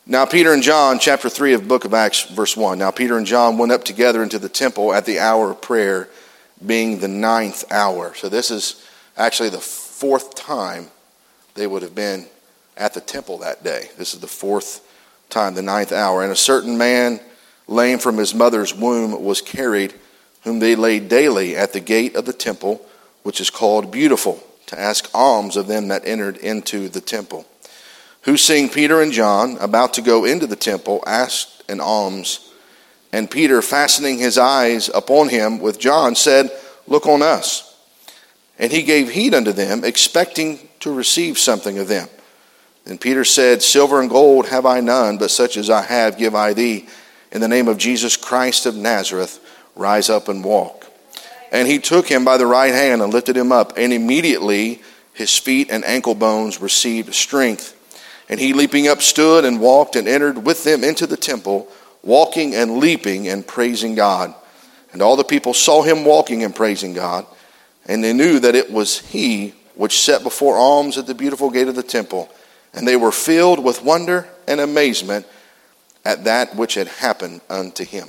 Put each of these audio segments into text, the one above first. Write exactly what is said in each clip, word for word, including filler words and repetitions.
Now Peter and John, chapter three of the book of Acts, verse one. Now Peter and John went up together into the temple at the hour of prayer, being the ninth hour. So this is actually the fourth time they would have been at the temple that day. This is the fourth time, the ninth hour. And a certain man, lame from his mother's womb, was carried, whom they laid daily at the gate of the temple, which is called Beautiful, to ask alms of them that entered into the temple. Who, seeing Peter and John about to go into the temple, asked an alms. And Peter, fastening his eyes upon him with John, said, Look on us. And he gave heed unto them, expecting to receive something of them. Then Peter said, Silver and gold have I none, but such as I have give I thee. In the name of Jesus Christ of Nazareth, rise up and walk. And he took him by the right hand and lifted him up. And immediately his feet and ankle bones received strength. And he, leaping up, stood and walked and entered with them into the temple, walking and leaping and praising God. And all the people saw him walking and praising God. And they knew that it was he which set before alms at the beautiful gate of the temple. And they were filled with wonder and amazement at that which had happened unto him.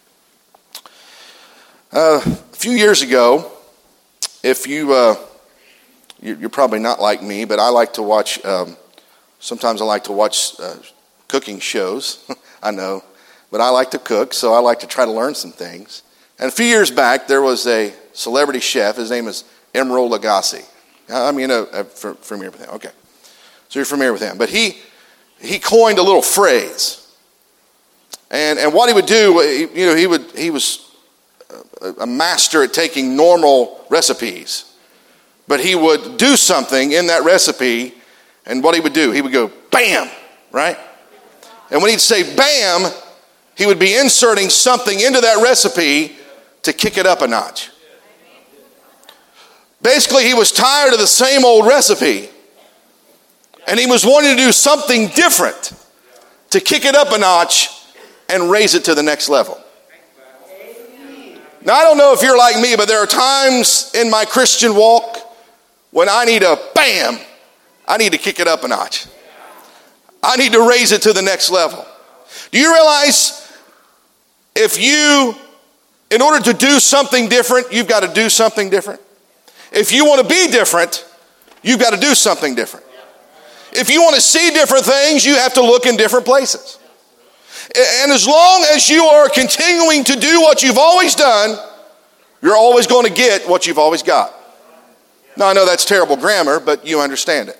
Uh, a few years ago, if you, uh, you're probably not like me, but I like to watch... Um, Sometimes I like to watch uh, cooking shows, I know, but I like to cook, so I like to try to learn some things. And a few years back, there was a celebrity chef. His name is Emeril Lagasse. I mean, uh, uh, familiar with him. Okay, so you're familiar with him. But he he coined a little phrase, and and what he would do, you know, he would he was a master at taking normal recipes, but he would do something in that recipe. And what he would do, he would go, bam, right? And when he'd say bam, he would be inserting something into that recipe to kick it up a notch. Basically, he was tired of the same old recipe. And he was wanting to do something different to kick it up a notch and raise it to the next level. Now, I don't know if you're like me, but there are times in my Christian walk when I need a bam. I need to kick it up a notch. I need to raise it to the next level. Do you realize if you, in order to do something different, you've got to do something different? If you want to be different, you've got to do something different. If you want to see different things, you have to look in different places. And as long as you are continuing to do what you've always done, you're always going to get what you've always got. Now, I know that's terrible grammar, but you understand it.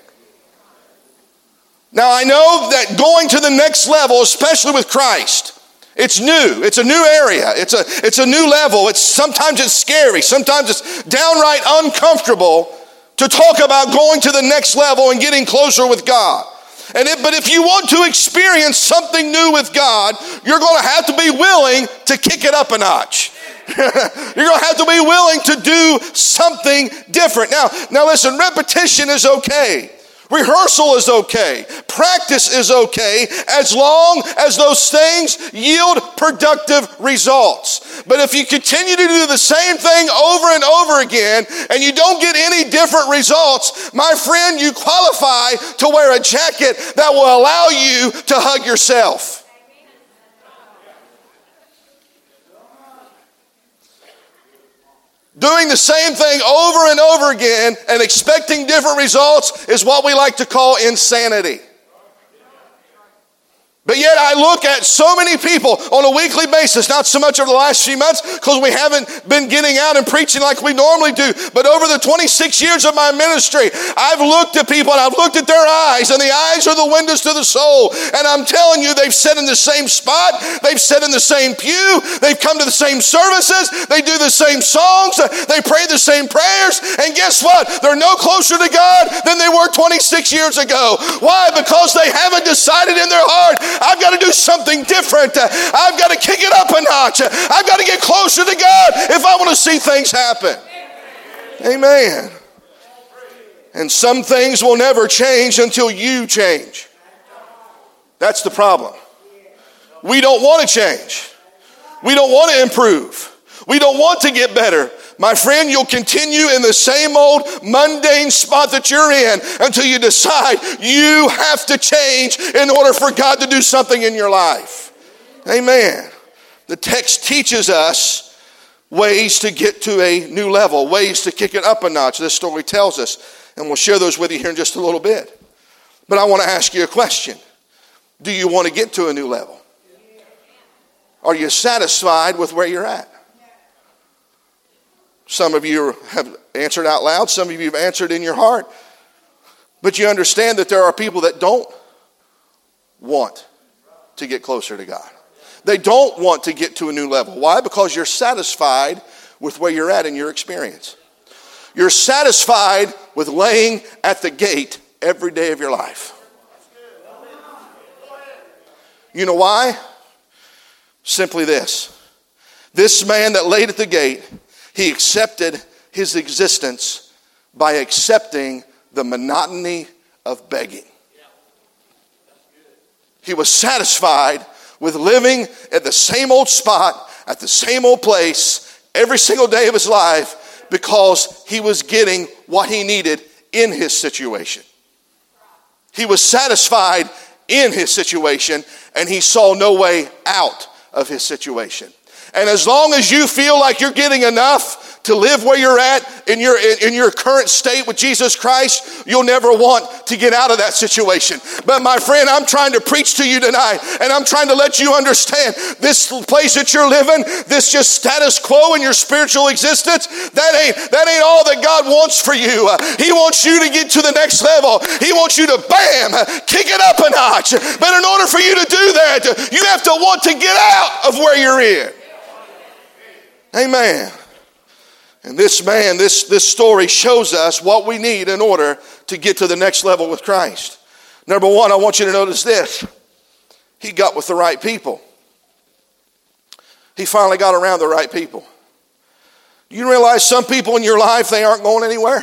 Now, I know that going to the next level, especially with Christ, it's new. It's a new area. It's a, it's a new level. It's sometimes it's scary. Sometimes it's downright uncomfortable to talk about going to the next level and getting closer with God. And if, but if you want to experience something new with God, you're going to have to be willing to kick it up a notch. You're going to have to be willing to do something different. Now, now listen, repetition is okay. Rehearsal is okay. Practice is okay as long as those things yield productive results. But if you continue to do the same thing over and over again and you don't get any different results, my friend, you qualify to wear a jacket that will allow you to hug yourself. Doing the same thing over and over again and expecting different results is what we like to call insanity. But yet I look at so many people on a weekly basis, not so much over the last few months because we haven't been getting out and preaching like we normally do, but over the twenty-six years of my ministry, I've looked at people and I've looked at their eyes, and the eyes are the windows to the soul. And I'm telling you, they've sat in the same spot, they've sat in the same pew, they've come to the same services, they do the same songs, they pray the same prayers, and guess what? They're no closer to God than they were twenty-six years ago. Why? Because they haven't decided in their heart, I've got to do something different. I've got to kick it up a notch. I've got to get closer to God if I want to see things happen. Amen. And some things will never change until you change. That's the problem. We don't want to change. We don't want to improve. We don't want to get better. My friend, you'll continue in the same old mundane spot that you're in until you decide you have to change in order for God to do something in your life. Amen. The text teaches us ways to get to a new level, ways to kick it up a notch. This story tells us, and we'll share those with you here in just a little bit. But I want to ask you a question. Do you want to get to a new level? Are you satisfied with where you're at? Some of you have answered out loud. Some of you have answered in your heart. But you understand that there are people that don't want to get closer to God. They don't want to get to a new level. Why? Because you're satisfied with where you're at in your experience. You're satisfied with laying at the gate every day of your life. You know why? Simply this. This man that laid at the gate, he accepted his existence by accepting the monotony of begging. He was satisfied with living at the same old spot, at the same old place, every single day of his life, because he was getting what he needed in his situation. He was satisfied in his situation, and he saw no way out of his situation. And as long as you feel like you're getting enough to live where you're at in your in your current state with Jesus Christ, you'll never want to get out of that situation. But my friend, I'm trying to preach to you tonight, and I'm trying to let you understand this place that you're living, this just status quo in your spiritual existence, that ain't that ain't all that God wants for you. He wants you to get to the next level. He wants you to, bam, kick it up a notch. But in order for you to do that, you have to want to get out of where you're in. Amen. And this man, this, this story shows us what we need in order to get to the next level with Christ. Number one, I want you to notice this. He got with the right people. He finally got around the right people. You realize some people in your life, they aren't going anywhere?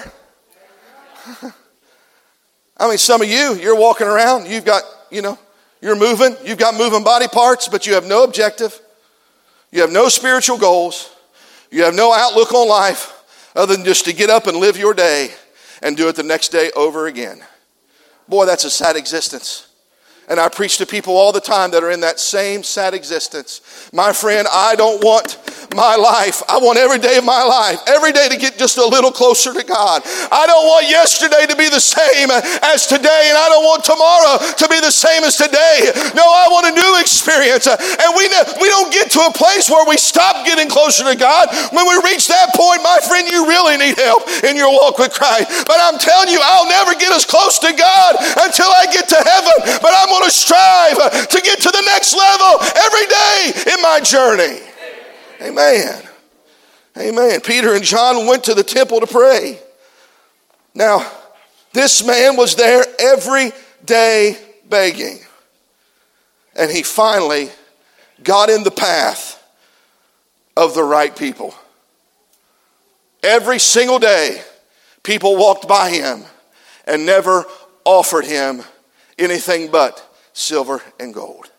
I mean, some of you, you're walking around, you've got, you know, you're moving, you've got moving body parts, but you have no objective. You have no spiritual goals. You have no outlook on life other than just to get up and live your day and do it the next day over again. Boy, that's a sad existence. And I preach to people all the time that are in that same sad existence. My friend, I don't want my life. I want every day of my life, every day to get just a little closer to God. I don't want yesterday to be the same as today, and I don't want tomorrow to be the same as today. No, I want a new experience. And we, we don't get to a place where we stop getting closer to God. When we reach that point, my friend, you really need help in your walk with Christ. But I'm telling you, I'll never get as close to God until I get to heaven. But I'm going to strive to get to the next level every day in my journey. Amen. Amen. Peter and John went to the temple to pray. Now, this man was there every day begging. And he finally got in the path of the right people. Every single day, people walked by him and never offered him anything but silver and gold.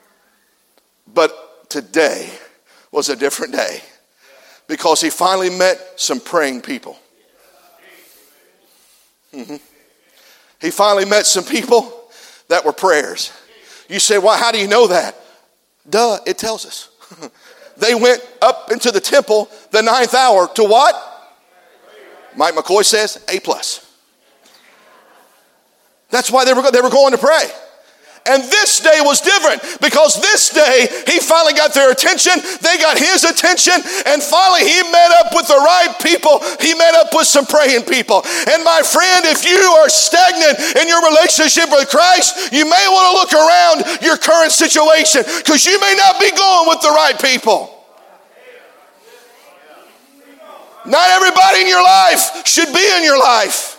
But today was a different day because he finally met some praying people. Mm-hmm. He finally met some people that were prayers. You say, well, how do you know that? Duh, it tells us. They went up into the temple the ninth hour to what? Mike McCoy says A plus. That's why they were, they were going to pray. And this day was different because this day he finally got their attention. They got his attention. And finally he met up with the right people. He met up with some praying people. And my friend, if you are stagnant in your relationship with Christ, you may want to look around your current situation because you may not be going with the right people. Not everybody in your life should be in your life.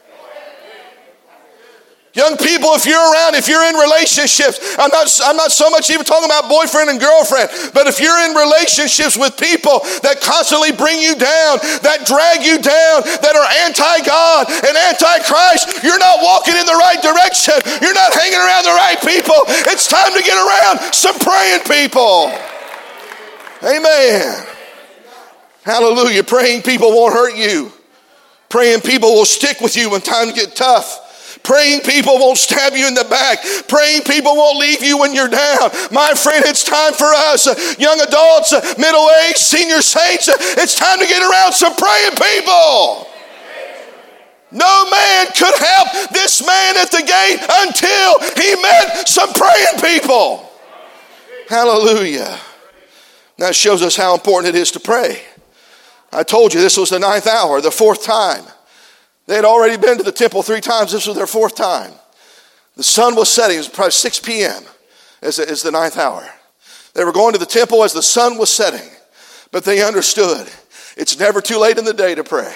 Young people, if you're around, if you're in relationships, I'm not, I'm not so much even talking about boyfriend and girlfriend, but if you're in relationships with people that constantly bring you down, that drag you down, that are anti-God and anti-Christ, you're not walking in the right direction. You're not hanging around the right people. It's time to get around some praying people. Amen. Hallelujah. Praying people won't hurt you. Praying people will stick with you when times get tough. Praying people won't stab you in the back. Praying people won't leave you when you're down. My friend, it's time for us, young adults, middle-aged, senior saints, it's time to get around some praying people. No man could help this man at the gate until he met some praying people. Hallelujah. That shows us how important it is to pray. I told you this was the ninth hour, the fourth time. They had already been to the temple three times. This was their fourth time. The sun was setting. It was probably six p.m. as the, the ninth hour. They were going to the temple as the sun was setting. But they understood it's never too late in the day to pray.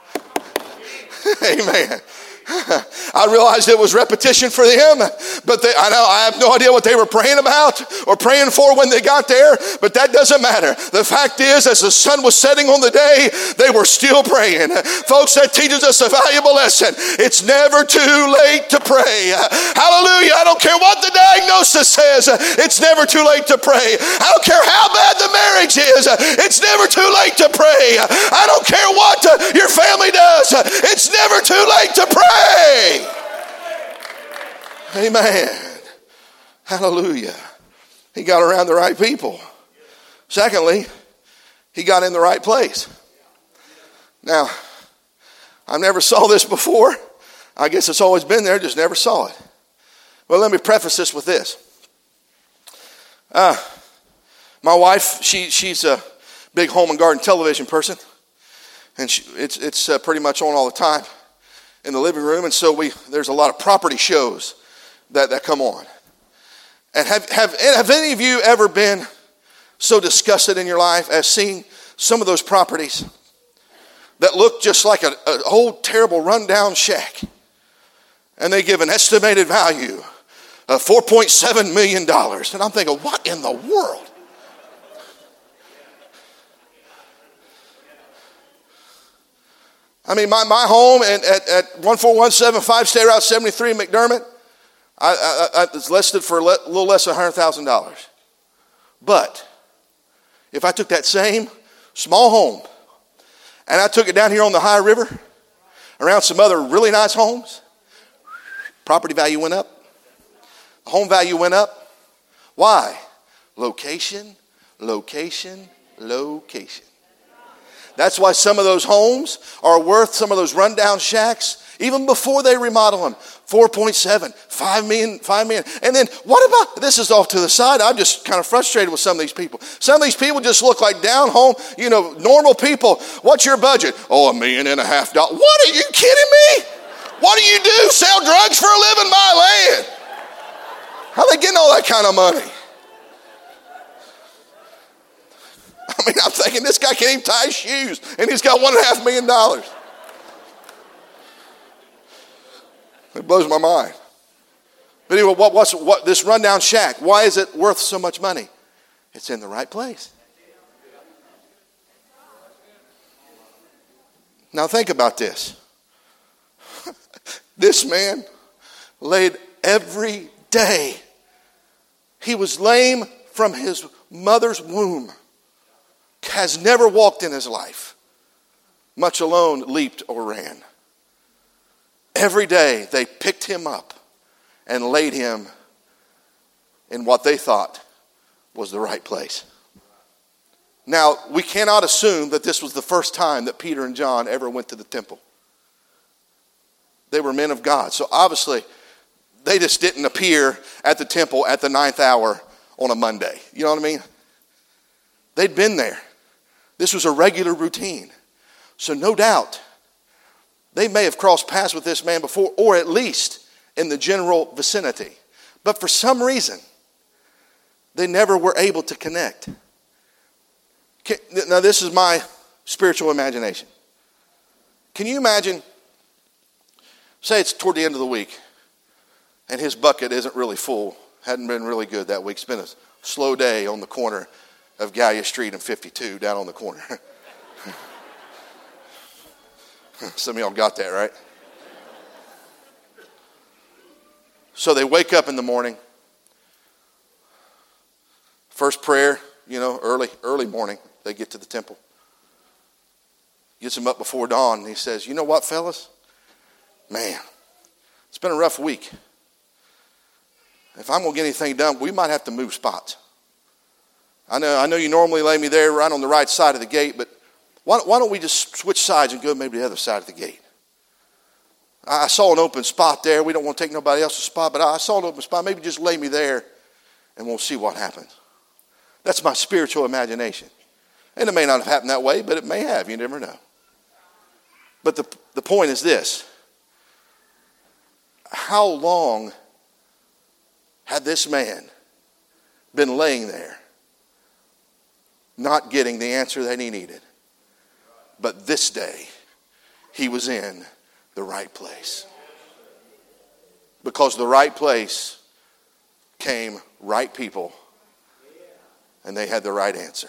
Amen. I realized it was repetition for them, but they, I know I have no idea what they were praying about or praying for when they got there, but that doesn't matter. The fact is, as the sun was setting on the day, they were still praying. Folks, that teaches us a valuable lesson. It's never too late to pray. Hallelujah. I don't care what the diagnosis says. It's never too late to pray. I don't care how bad the marriage is. It's never too late to pray. I don't care what your family does. It's never too late to pray. Amen. Hallelujah. He got around the right people. Secondly, he got in the right place. Now, I never saw this before. I guess it's always been there, just never saw it. Well, let me preface this with this. Uh, my wife, she she's a big home and garden television person. And she, it's, it's uh, pretty much on all the time in the living room, and so we there's a lot of property shows that, that come on. And have, have have any of you ever been so disgusted in your life as seeing some of those properties that look just like an old terrible rundown shack, and they give an estimated value of four point seven million dollars, and I'm thinking, what in the world? I mean, my, my home at, at, at one four one seven five State Route seventy-three in McDermott, I, I, I, it's listed for a, le, a little less than one hundred thousand dollars. But if I took that same small home and I took it down here on the High River around some other really nice homes, property value went up. Home value went up. Why? Location, location, location. That's why some of those homes are worth, some of those rundown shacks, even before they remodel them, four point seven, five million, five million. And then what about, this is off to the side, I'm just kind of frustrated with some of these people. Some of these people just look like down home, you know, normal people. What's your budget? Oh, a million and a half dollars. What, are you kidding me? What do you do? Sell drugs for a living? My land. How are they getting all that kind of money? I mean, I'm thinking this guy can't even tie his shoes, and he's got one and a half million dollars. It blows my mind. But anyway, what, what's what this rundown shack? Why is it worth so much money? It's in the right place. Now think about this. This man laid every day. He was lame from his mother's womb. Has never walked in his life, much alone leaped or ran. Every day they picked him up and laid him in what they thought was the right place. Now, we cannot assume that this was the first time that Peter and John ever went to the temple. They were men of God. So obviously, they just didn't appear at the temple at the ninth hour on a Monday. You know what I mean? They'd been there. This was a regular routine. So no doubt, they may have crossed paths with this man before, or at least in the general vicinity. But for some reason, they never were able to connect. Now, this is my spiritual imagination. Can you imagine, say it's toward the end of the week, and his bucket isn't really full, hadn't been really good that week. It's been a slow day on the corner of Gallia Street and fifty-two, down on the corner. Some of y'all got that, right? So they wake up in the morning. First prayer, you know, early, early morning, they get to the temple. Gets him up before dawn, and he says, you know what, fellas? Man, it's been a rough week. If I'm going to get anything done, we might have to move spots. I know I know you normally lay me there right on the right side of the gate, but why, why don't we just switch sides and go maybe to the other side of the gate? I saw an open spot there. We don't want to take nobody else's spot, but I saw an open spot. Maybe just lay me there, and we'll see what happens. That's my spiritual imagination. And it may not have happened that way, but it may have. You never know. But the, the point is this. How long had this man been laying there, not getting the answer that he needed? But this day, he was in the right place. Because the right place came right people, and they had the right answer.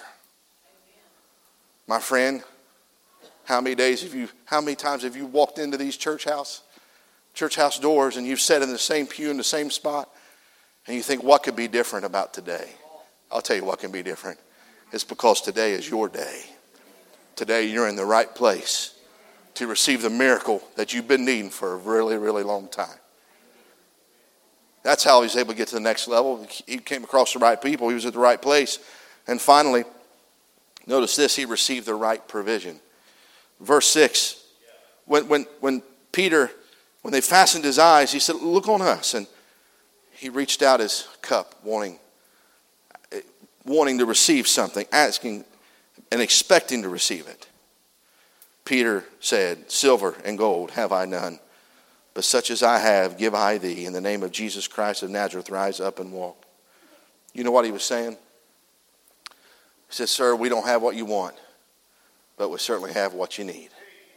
My friend, how many days have you, how many times have you walked into these church house, church house doors, and you've sat in the same pew in the same spot, and you think, what could be different about today? I'll tell you what can be different. It's because today is your day. Today you're in the right place to receive the miracle that you've been needing for a really, really long time. That's how he's able to get to the next level. He came across the right people. He was at the right place. And finally, notice this, he received the right provision. Verse six, when, when, when Peter, when they fastened his eyes, he said, look on us. And he reached out his cup, wanting, wanting to receive something, asking and expecting to receive it. Peter said, silver and gold have I none, but such as I have give I thee. In the name of Jesus Christ of Nazareth, rise up and walk. You know what he was saying? He said, sir, we don't have what you want, but we certainly have what you need.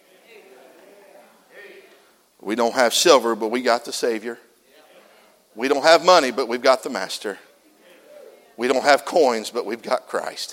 We don't have silver, but we got the Savior. We don't have money, but we've got the Master. We don't have coins, but we've got Christ.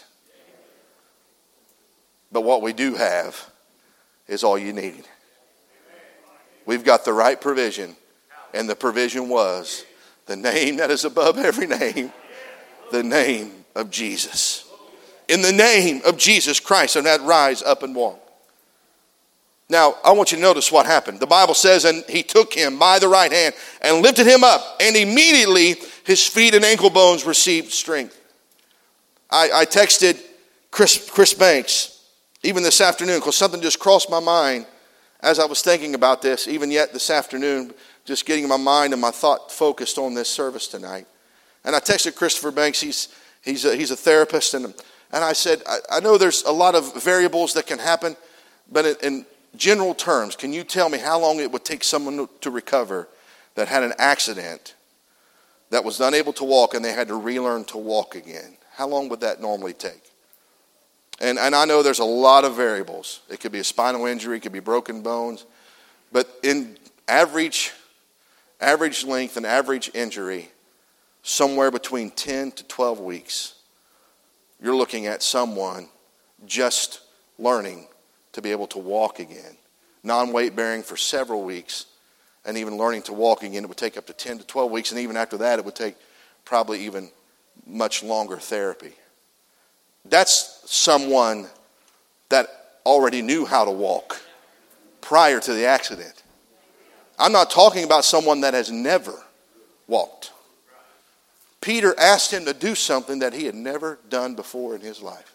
But what we do have is all you need. We've got the right provision, and the provision was the name that is above every name, the name of Jesus. In the name of Jesus Christ, and that rise up and walk. Now, I want you to notice what happened. The Bible says, and he took him by the right hand and lifted him up, and immediately his feet and ankle bones received strength. I, I texted Chris, Chris Banks even this afternoon, because something just crossed my mind as I was thinking about this, even yet this afternoon, just getting my mind and my thought focused on this service tonight. And I texted Christopher Banks. He's he's a, he's a therapist, and and I said, I, I know there's a lot of variables that can happen, but in, in general terms, can you tell me how long it would take someone to recover that had an accident, that was unable to walk, and they had to relearn to walk again? How long would that normally take? And, and I know there's a lot of variables. It could be a spinal injury, it could be broken bones. But in average, average length and average injury, somewhere between ten to twelve weeks, you're looking at someone just learning to be able to walk again. Non-weight bearing for several weeks, and even learning to walk again, it would take up to ten to twelve weeks. And even after that, it would take probably even much longer therapy. That's someone that already knew how to walk prior to the accident. I'm not talking about someone that has never walked. Peter asked him to do something that he had never done before in his life.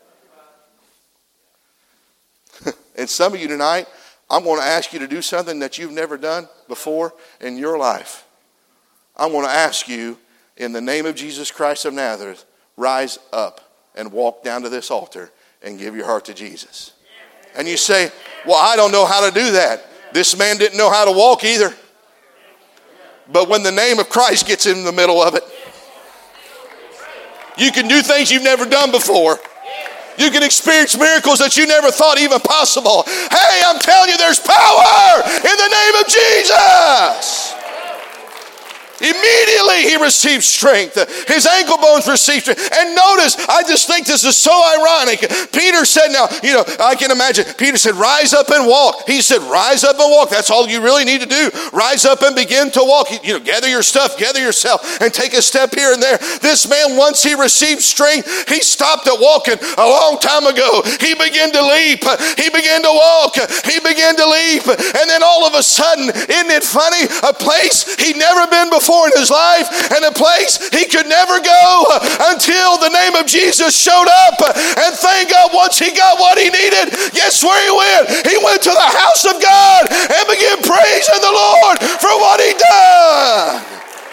And some of you tonight, I'm going to ask you to do something that you've never done before in your life. I'm going to ask you, in the name of Jesus Christ of Nazareth, rise up and walk down to this altar and give your heart to Jesus. And you say, well, I don't know how to do that. This man didn't know how to walk either. But when the name of Christ gets in the middle of it, you can do things you've never done before. You can experience miracles that you never thought even possible. Hey, I'm telling you, there's power in the name of Jesus. Immediately he received strength. His ankle bones received strength. And notice, I just think this is so ironic. Peter said, now, you know, I can imagine. Peter said, rise up and walk. He said, rise up and walk. That's all you really need to do. Rise up and begin to walk. You know, gather your stuff, gather yourself, and take a step here and there. This man, once he received strength, he stopped at walking a long time ago. He began to leap. He began to walk. He began to leap. And then all of a sudden, isn't it funny? A place he'd never been before in his life, and a place he could never go until the name of Jesus showed up. And thank God, once he got what he needed, guess where he went? He went to the house of God and began praising the Lord for what he done.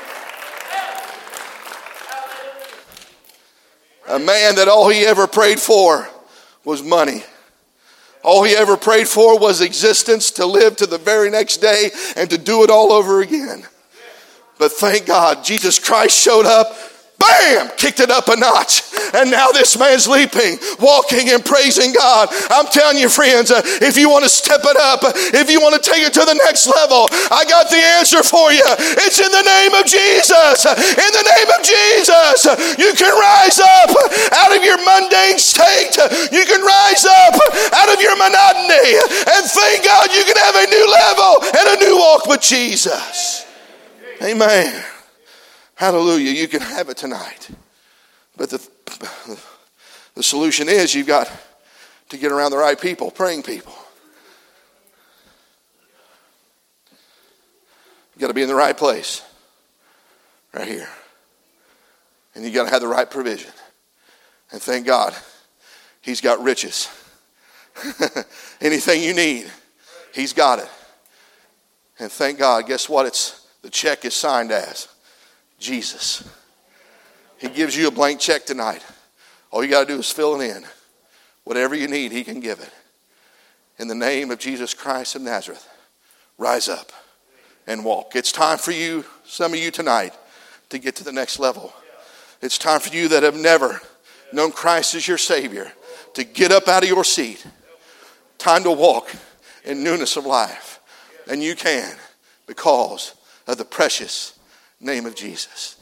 A man that all he ever prayed for was money. All he ever prayed for was existence, to live to the very next day and to do it all over again. But thank God, Jesus Christ showed up, bam, kicked it up a notch. And now this man's leaping, walking, and praising God. I'm telling you, friends, uh, if you want to step it up, if you want to take it to the next level, I got the answer for you. It's in the name of Jesus. In the name of Jesus, you can rise up out of your mundane state. You can rise up out of your monotony. And thank God you can have a new level and a new walk with Jesus. Amen. Hallelujah. You can have it tonight. But the, the solution is you've got to get around the right people, praying people. You've got to be in the right place. Right here. And you've got to have the right provision. And thank God, he's got riches. Anything you need, he's got it. And thank God, guess what? It's the check is signed as Jesus. He gives you a blank check tonight. All you got to do is fill it in. Whatever you need, he can give it. In the name of Jesus Christ of Nazareth, rise up and walk. It's time for you, some of you tonight, to get to the next level. It's time for you that have never known Christ as your Savior to get up out of your seat. Time to walk in newness of life. And you can, because of the precious name of Jesus.